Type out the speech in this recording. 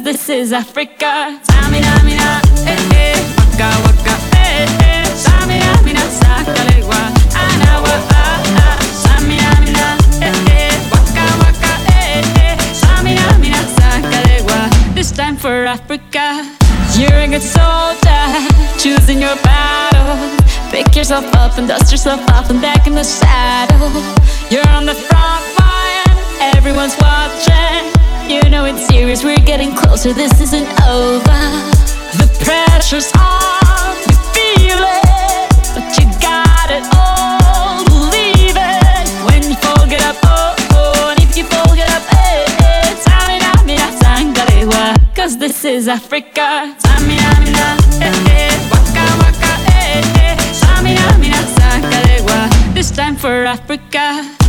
this is Africa. Samina, mina, eh, waka, waka, samina, mina, sakalewa, anawa, samina, mina, waka, waka, samina, mina, sakalewa. This time for Africa. You're a good soldier, choosing your battle. Pick yourself up and dust yourself off and back in the saddle. You're on the front line, everyone's watching. You know it's serious, we're getting closer, this isn't over. The pressure's on, you feel it, but you got it all, believe it. When you fall, get up, oh, oh, and if you fall, get up, samina, mina, sangalewa. Cause this is Africa. Samina, mina, waka, waka, samina, mina, sangalewa. This time for Africa.